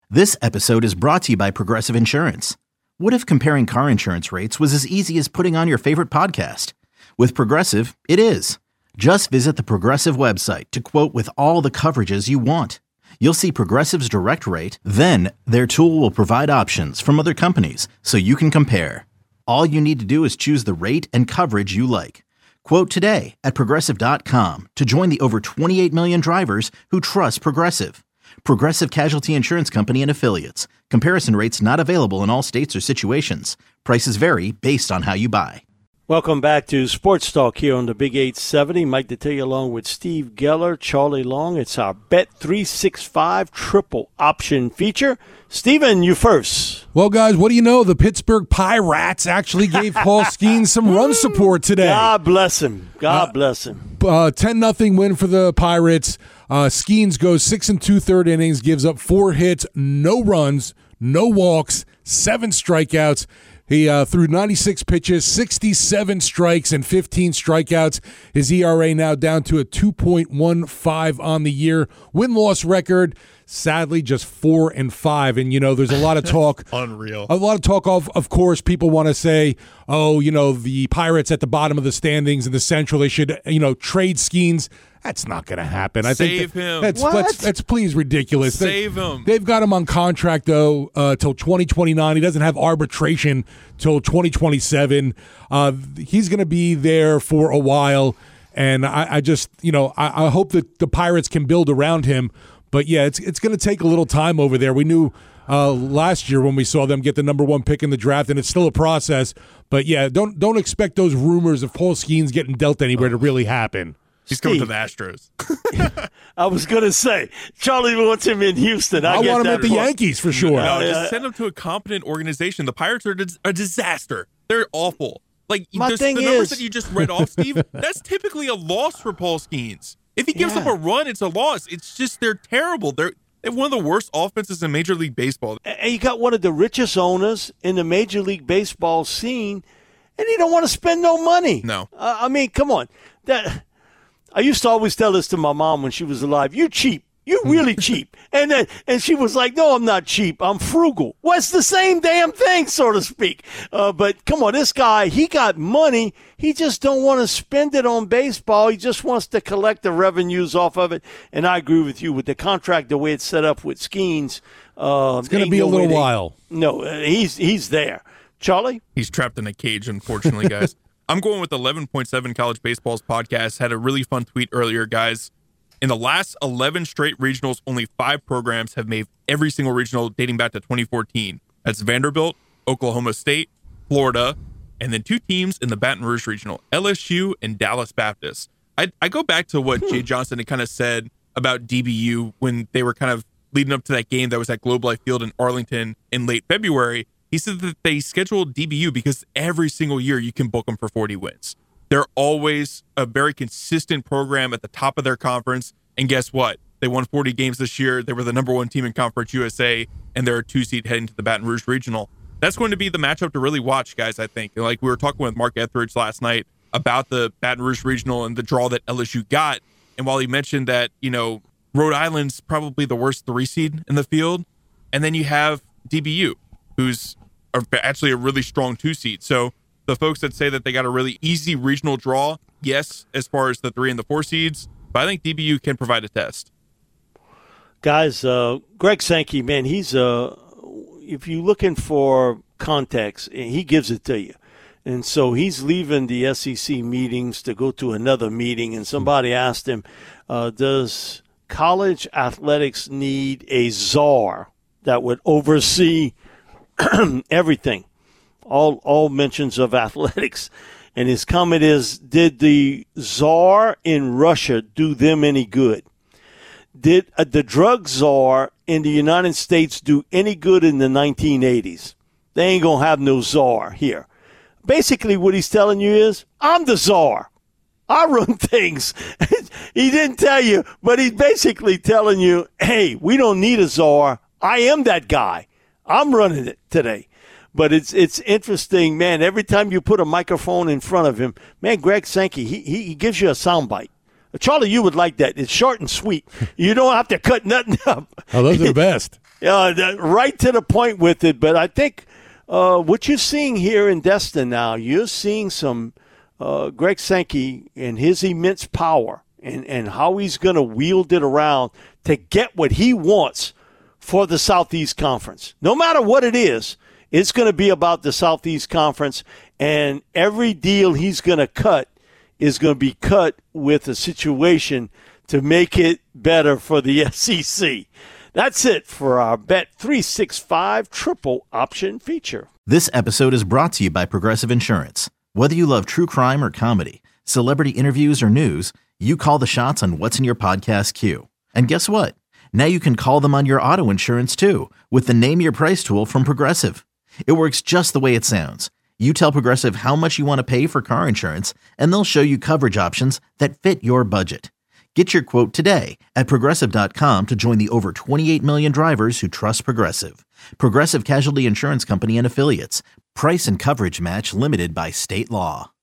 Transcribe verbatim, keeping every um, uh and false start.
This episode is brought to you by Progressive Insurance. What if comparing car insurance rates was as easy as putting on your favorite podcast? With Progressive, it is. Just visit the Progressive website to quote with all the coverages you want. You'll see Progressive's direct rate, then their tool will provide options from other companies so you can compare. All you need to do is choose the rate and coverage you like. Quote today at Progressive dot com to join the over twenty-eight million drivers who trust Progressive. Progressive Casualty Insurance Company and Affiliates. Comparison rates not available in all states or situations. Prices vary based on how you buy. Welcome back to Sports Talk here on the Big eight seventy. Mike Detillier along with Steve Geller, Charlie Long. It's our Bet three sixty-five triple option feature. Steven, you first. Well, guys, what do you know? The Pittsburgh Pirates actually gave Paul Skeens some run support today. God bless him. God uh, bless him. Uh, ten nothing win for the Pirates. Uh, Skeens goes six and two-third innings, gives up four hits, no runs, no walks, seven strikeouts. He uh, threw ninety-six pitches, sixty-seven strikes, and fifteen strikeouts. His E R A now down to a two point one five on the year. Win-loss record, sadly, just four and five. And, you know, there's a lot of talk. Unreal. A lot of talk of, of course, people want to say, oh, you know, the Pirates at the bottom of the standings in the Central, they should, you know, trade Skeens. That's not going to happen. I Save think that, him. That's, What? that's that's please ridiculous. Save they, him. They've got him on contract though uh, till twenty twenty-nine. He doesn't have arbitration till twenty twenty-seven. Uh, he's going to be there for a while, and I, I just you know I, I hope that the Pirates can build around him. But yeah, it's it's going to take a little time over there. We knew uh, last year when we saw them get the number one pick in the draft, and it's still a process. But yeah, don't don't expect those rumors of Paul Skeens getting dealt anywhere to really happen. He's Steve. coming to the Astros. I was going to say, Charlie wants him in Houston. I, I get want him that at the part. Yankees for sure. No, Uh, just send him to a competent organization. The Pirates are dis- a disaster. They're awful. Like My there's- thing the numbers is- that you just read off, Steve, that's typically a loss for Paul Skeens. If he gives Yeah. up a run, it's a loss. It's just they're terrible. They're they have one of the worst offenses in Major League Baseball. And you got one of the richest owners in the Major League Baseball scene, and he don't want to spend no money. No. Uh, I mean, come on. That I used to always tell this to my mom when she was alive. You cheap. You really cheap. And then, and she was like, no, I'm not cheap. I'm frugal. Well, it's the same damn thing, so to speak. Uh, but come on, this guy, he got money. He just don't want to spend it on baseball. He just wants to collect the revenues off of it. And I agree with you with the contract, the way it's set up with Skeens. Uh, It's going to be a little while. No, uh, he's he's there. Charlie? He's trapped in a cage, unfortunately, guys. I'm going with eleven point seven College Baseball's podcast. Had a really fun tweet earlier, guys. In the last eleven straight regionals, only five programs have made every single regional dating back to twenty fourteen. That's Vanderbilt, Oklahoma State, Florida, and then two teams in the Baton Rouge regional, L S U and Dallas Baptist. I, I go back to what Jay Johnson had kind of said about D B U when they were kind of leading up to that game that was at Globe Life Field in Arlington in late February. He said that they scheduled D B U because every single year you can book them for forty wins. They're always a very consistent program at the top of their conference. And guess what? They won forty games this year. They were the number one team in Conference U S A, and they're a two-seed heading to the Baton Rouge Regional. That's going to be the matchup to really watch, guys, I think. Like we were talking with Mark Etheridge last night about the Baton Rouge Regional and the draw that L S U got. And while he mentioned that, you know, Rhode Island's probably the worst three-seed in the field, and then you have D B U, who's actually a really strong two-seed. So the folks that say that they got a really easy regional draw, yes, as far as the three and the four seeds, but I think D B U can provide a test. Guys, uh, Greg Sankey, man, he's uh, if you're looking for context, he gives it to you. And so he's leaving the S E C meetings to go to another meeting, and somebody asked him, uh, does college athletics need a czar that would oversee everything, all all mentions of athletics? And his comment is, did the czar in Russia do them any good? Did uh, the drug czar in the United States do any good in the nineteen eighties? They ain't going to have no czar here. Basically what he's telling you is, I'm the czar. I run things. He didn't tell you, but he's basically telling you, hey, we don't need a czar. I am that guy. I'm running it today. But it's it's interesting, man. Every time you put a microphone in front of him, man, Greg Sankey, he, he, he gives you a soundbite. Charlie, you would like that. It's short and sweet. You don't have to cut nothing up. Oh, those are the best. Yeah, right to the point with it. But I think uh, what you're seeing here in Destin now, you're seeing some uh, Greg Sankey and his immense power and, and how he's going to wield it around to get what he wants for the Southeast Conference. No matter what it is, it's going to be about the Southeast Conference, and every deal he's going to cut is going to be cut with a situation to make it better for the S E C. That's it for our Bet three sixty-five Triple Option feature. This episode is brought to you by Progressive Insurance. Whether you love true crime or comedy, celebrity interviews or news, you call the shots on what's in your podcast queue. And guess what? Now you can call them on your auto insurance too with the Name Your Price tool from Progressive. It works just the way it sounds. You tell Progressive how much you want to pay for car insurance, and they'll show you coverage options that fit your budget. Get your quote today at Progressive dot com to join the over twenty-eight million drivers who trust Progressive. Progressive Casualty Insurance Company and Affiliates. Price and coverage match limited by state law.